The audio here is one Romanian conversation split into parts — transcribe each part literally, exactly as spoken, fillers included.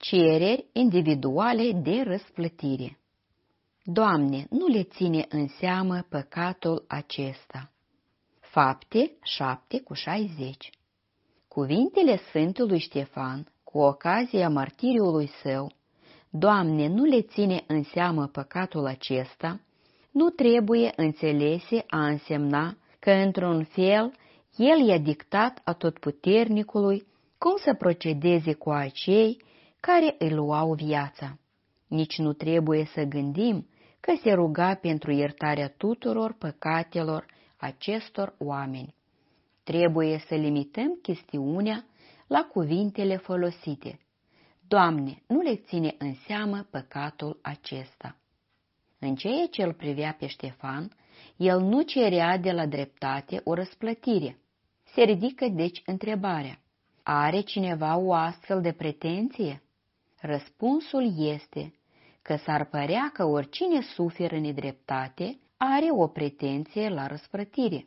Cereri individuale de răsplătire. Doamne, nu le ține în seamă păcatul acesta. Fapte șapte cu șaizeci. Cuvintele Sfântului Ștefan, cu ocazia martiriului său, Doamne, nu le ține în seamă păcatul acesta, nu trebuie înțelese a însemna că, într-un fel, el i-a dictat Atotputernicului cum să procedeze cu acei care îi luau viața. Nici nu trebuie să gândim că se ruga pentru iertarea tuturor păcatelor acestor oameni. Trebuie să limităm chestiunea la cuvintele folosite. Doamne, nu le ține în seamă păcatul acesta. În ceea ce îl privea pe Ștefan, el nu cerea de la dreptate o răsplătire. Se ridică deci întrebarea: are cineva o astfel de pretenție? Răspunsul este că s-ar părea că oricine suferă nedreptate are o pretenție la răsplătire.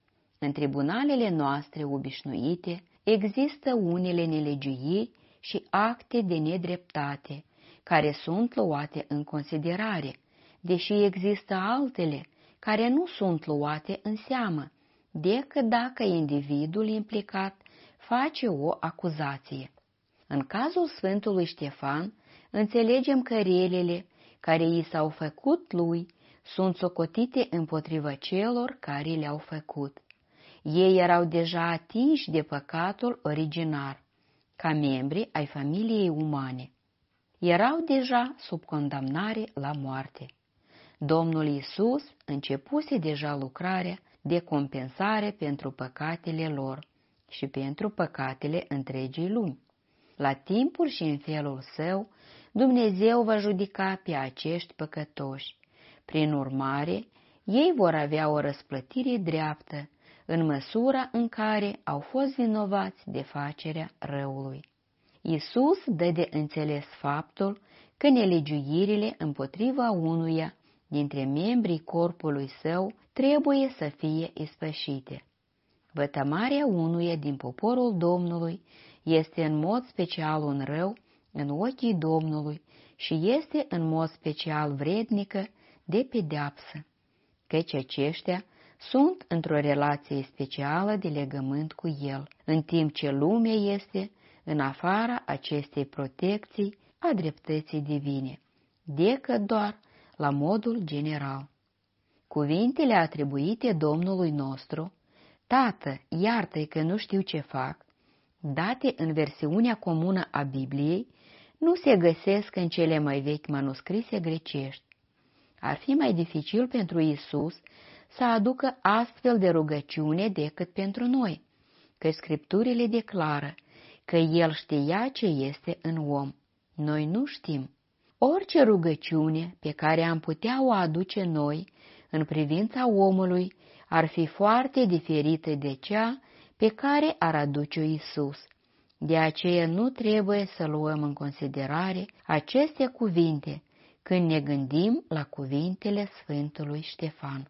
În tribunalele noastre obișnuite există unele nelegiuiri și acte de nedreptate care sunt luate în considerare, deși există altele care nu sunt luate în seamă, decât dacă individul implicat face o acuzație. În cazul Sfântului Ștefan, înțelegem că relele care i s-au făcut lui sunt socotite împotriva celor care le-au făcut. Ei erau deja atinși de păcatul originar, ca membri ai familiei umane. Erau deja sub condamnare la moarte. Domnul Iisus începuse deja lucrarea de compensare pentru păcatele lor și pentru păcatele întregii lumi. La timpul și în felul său, Dumnezeu va judeca pe acești păcătoși. Prin urmare, ei vor avea o răsplătire dreaptă în măsura în care au fost vinovați de facerea răului. Iisus dă de înțeles faptul că nelegiuirile împotriva unuia dintre membrii corpului său trebuie să fie ispășite. Vătămarea unuia din poporul Domnului este în mod special un rău în ochii Domnului și este în mod special vrednică de pedeapsă, căci aceștia sunt într-o relație specială de legământ cu El, în timp ce lumea este în afara acestei protecții a dreptății divine, decât doar la modul general. Cuvintele atribuite Domnului nostru, Tată, iartă-i că nu știu ce fac, date în versiunea comună a Bibliei, nu se găsesc în cele mai vechi manuscrise grecești. Ar fi mai dificil pentru Iisus să aducă astfel de rugăciune decât pentru noi, că Scripturile declară că El știa ce este în om. Noi nu știm. Orice rugăciune pe care am putea o aduce noi în privința omului ar fi foarte diferită de cea pe care ar aduce-o Iisus. De aceea nu trebuie să luăm în considerare aceste cuvinte când ne gândim la cuvintele Sfântului Ștefan.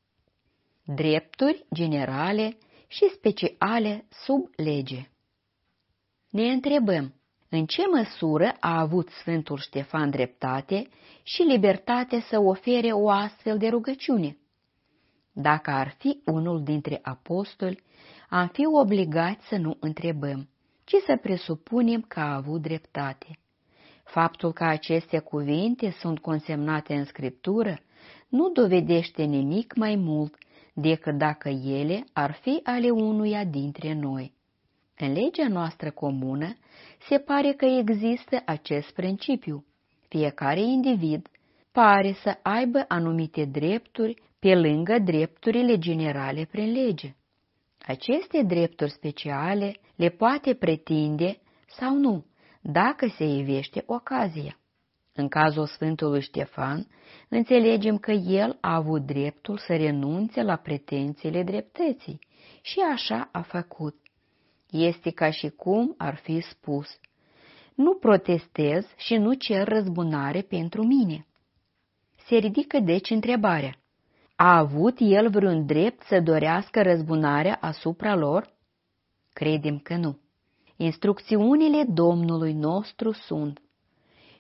Drepturi generale și speciale sub lege. Ne întrebăm, în ce măsură a avut Sfântul Ștefan dreptate și libertate să ofere o astfel de rugăciune? Dacă ar fi unul dintre apostoli, am fi obligați să nu întrebăm, ci să presupunem că a avut dreptate. Faptul că aceste cuvinte sunt consemnate în Scriptură nu dovedește nimic mai mult decât dacă ele ar fi ale unuia dintre noi. În legea noastră comună se pare că există acest principiu. Fiecare individ pare să aibă anumite drepturi pe lângă drepturile generale prin lege. Aceste drepturi speciale le poate pretinde sau nu, dacă se ivește ocazia. În cazul Sfântului Ștefan, înțelegem că el a avut dreptul să renunțe la pretențiile dreptății și așa a făcut. Este ca și cum ar fi spus: nu protestez și nu cer răzbunare pentru mine. Se ridică deci întrebarea: a avut el vreun drept să dorească răzbunarea asupra lor? Credem că nu. Instrucțiunile Domnului nostru sunt: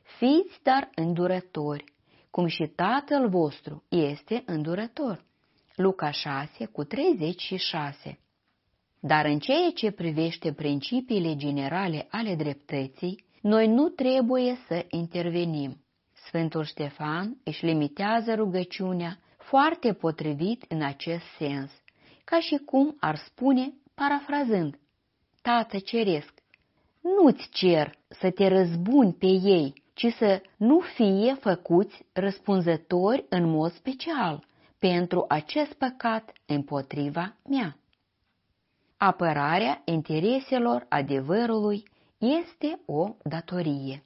Fiți dar îndurători, cum și Tatăl vostru este îndurător. Luca șase, cu treizeci și șase. Dar în ceea ce privește principiile generale ale dreptății, noi nu trebuie să intervenim. Sfântul Ștefan își limitează rugăciunea foarte potrivit în acest sens, ca și cum ar spune, parafrazând: Tată ceresc, nu-ți cer să te răzbuni pe ei, ci să nu fie făcuți răspunzători în mod special pentru acest păcat împotriva mea. Apărarea intereselor adevărului este o datorie.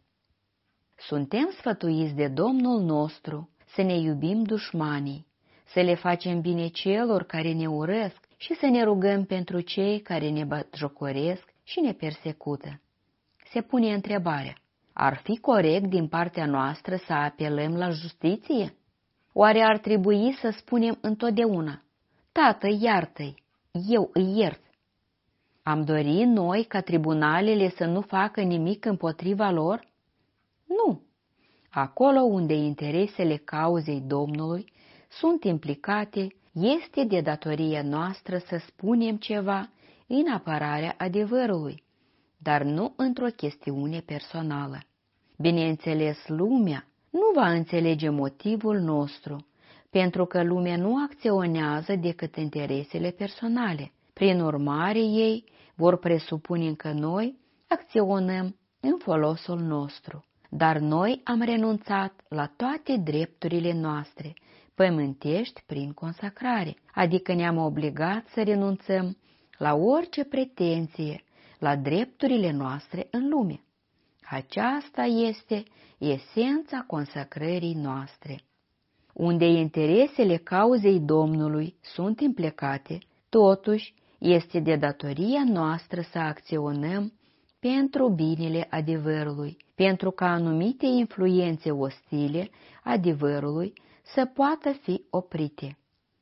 Suntem sfătuiți de Domnul nostru să ne iubim dușmanii, să le facem bine celor care ne urăsc și să ne rugăm pentru cei care ne batjocoresc și ne persecută. Se pune întrebarea: ar fi corect din partea noastră să apelăm la justiție? Oare ar trebui să spunem întotdeauna: Tată, iartă-i, eu îi iert? Am dori noi ca tribunalele să nu facă nimic împotriva lor? Nu. Acolo unde interesele cauzei Domnului sunt implicate, este de datoria noastră să spunem ceva în apărarea adevărului, dar nu într-o chestiune personală. Bineînțeles, lumea nu va înțelege motivul nostru, pentru că lumea nu acționează decât interesele personale. Prin urmare, ei vor presupune că noi acționăm în folosul nostru. Dar noi am renunțat la toate drepturile noastre pământești prin consacrare, adică ne-am obligat să renunțăm la orice pretenție la drepturile noastre în lume. Aceasta este esența consacrării noastre. Unde interesele cauzei Domnului sunt implicate, totuși este de datoria noastră să acționăm pentru binele adevărului, pentru ca anumite influențe ostile adevărului să poată fi oprite.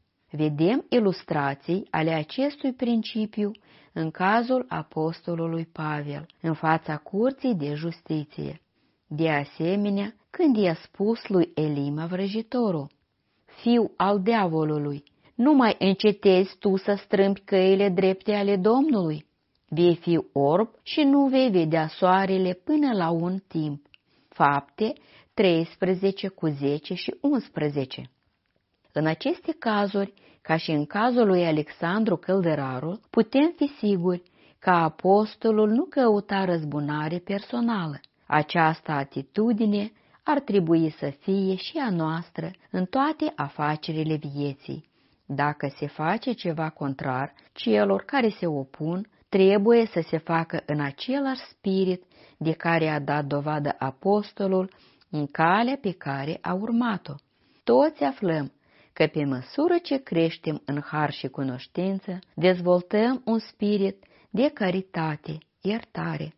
Vedem ilustrații ale acestui principiu în cazul apostolului Pavel, în fața curții de justiție. De asemenea, când i-a spus lui Elima vrăjitorul: Fiu al diavolului, nu mai încetezi tu să strâmbi căile drepte ale Domnului? Vei fi orb și nu vei vedea soarele până la un timp. Fapte treisprezece cu zece și unsprezece. În aceste cazuri, ca și în cazul lui Alexandru Călderarul, putem fi siguri că apostolul nu căuta răzbunare personală. Această atitudine ar trebui să fie și a noastră în toate afacerile vieții. Dacă se face ceva contrar celor care se opun, trebuie să se facă în același spirit de care a dat dovadă apostolul în calea pe care a urmat-o. Toți aflăm că pe măsură ce creștem în har și cunoștință, dezvoltăm un spirit de caritate, iertare.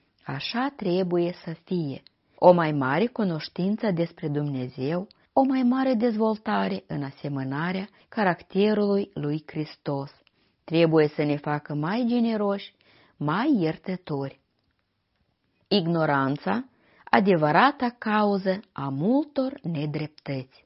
Așa trebuie să fie. O mai mare cunoștință despre Dumnezeu, o mai mare dezvoltare în asemănarea caracterului lui Hristos. Trebuie să ne facă mai generoși, mai iertători. Ignoranța, adevărata cauză a multor nedreptăți.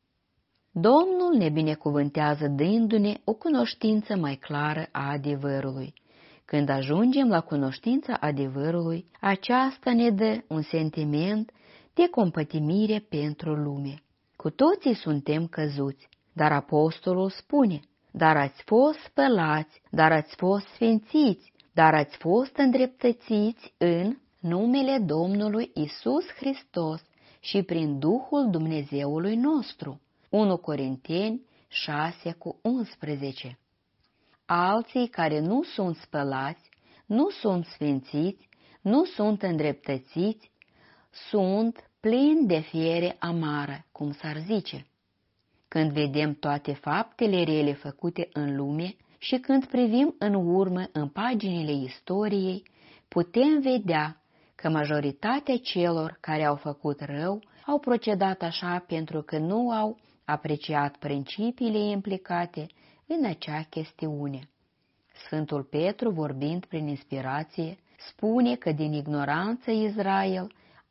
Domnul ne binecuvântează dându-ne o cunoștință mai clară a adevărului. Când ajungem la cunoștința adevărului, aceasta ne dă un sentiment de compătimire pentru lume. Cu toții suntem căzuți, dar apostolul spune: dar ați fost spălați, dar ați fost sfințiți, dar ați fost îndreptățiți în numele Domnului Isus Hristos și prin Duhul Dumnezeului nostru. unu Corinteni șase cu unsprezece. Alții care nu sunt spălați, nu sunt sfințiți, nu sunt îndreptățiți, sunt plini de fiere amară, cum s-ar zice. Când vedem toate faptele rele făcute în lume și când privim în urmă în paginile istoriei, putem vedea că majoritatea celor care au făcut rău au procedat așa pentru că nu au apreciat principiile implicate în acea chestiune. Sfântul Petru, vorbind prin inspirație, spune că din ignoranță Israel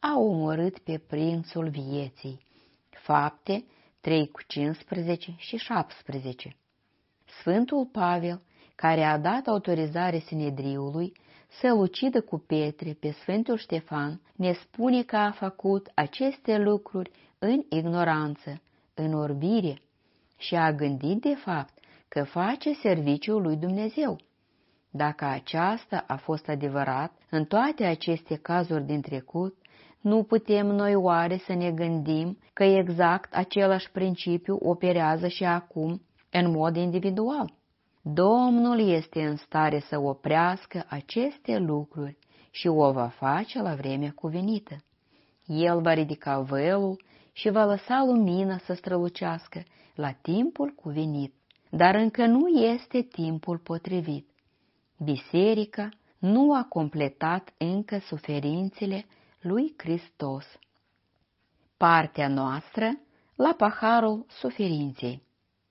a omorât pe prințul vieții. Fapte trei cu cincisprezece și șaptesprezece. Sfântul Pavel, care a dat autorizare Sinedriului să-l ucidă cu pietre pe Sfântul Ștefan, ne spune că a făcut aceste lucruri în ignoranță, în orbire, și a gândit de fapt că face serviciul lui Dumnezeu. Dacă aceasta a fost adevărat în toate aceste cazuri din trecut, nu putem noi oare să ne gândim că exact același principiu operează și acum în mod individual? Domnul este în stare să oprească aceste lucruri și o va face la vremea cuvenită. El va ridica vălul și va lăsa lumina să strălucească la timpul cuvenit, dar încă nu este timpul potrivit. Biserica nu a completat încă suferințele lui Hristos. Partea noastră la paharul suferinței.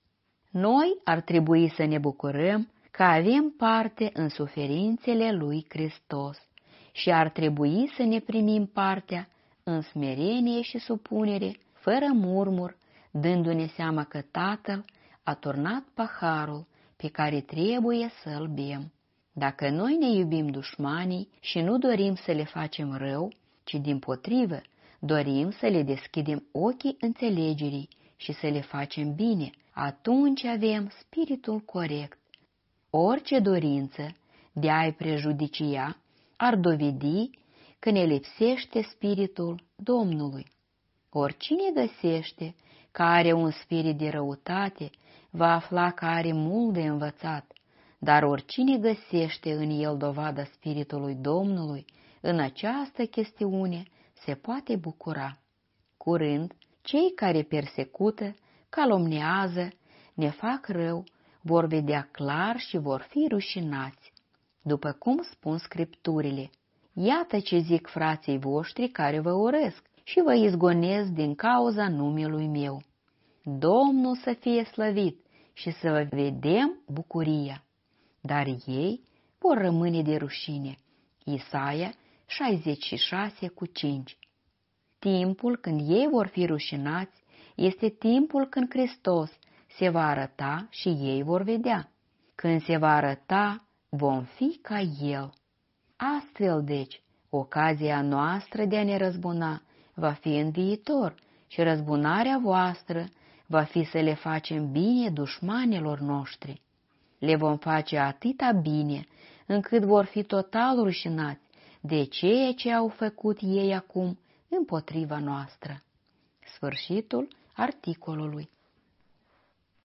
Noi ar trebui să ne bucurăm că avem parte în suferințele lui Hristos și ar trebui să ne primim partea în smerenie și supunere, fără murmur, dându-ne seama că Tatăl a turnat paharul pe care trebuie să-l bem. Dacă noi ne iubim dușmanii și nu dorim să le facem rău, ci dimpotrivă dorim să le deschidem ochii înțelegerii și să le facem bine, atunci avem spiritul corect. Orice dorință de a-i prejudicia ar dovedi că ne lipsește spiritul Domnului. Oricine găsește că are un spirit de răutate, va afla că are mult de învățat, dar oricine găsește în el dovada spiritului Domnului, în această chestiune se poate bucura. Curând, cei care persecută, calomniază, ne fac rău, vor vedea clar și vor fi rușinați. După cum spun Scripturile, iată ce zic frații voștri care vă urăsc și vă izgonesc din cauza numelui meu. Domnul să fie slăvit și să vă vedem bucuria. Dar ei vor rămâne de rușine. Isaia șaizeci și șase cu cinci. Timpul când ei vor fi rușinați este timpul când Hristos se va arăta și ei vor vedea. Când se va arăta, vom fi ca El. Astfel, deci, ocazia noastră de a ne răzbuna va fi în viitor și răzbunarea voastră va fi să le facem bine dușmanilor noștri. Le vom face atâta bine, încât vor fi total rușinați de ceea ce au făcut ei acum împotriva noastră. Sfârșitul articolului.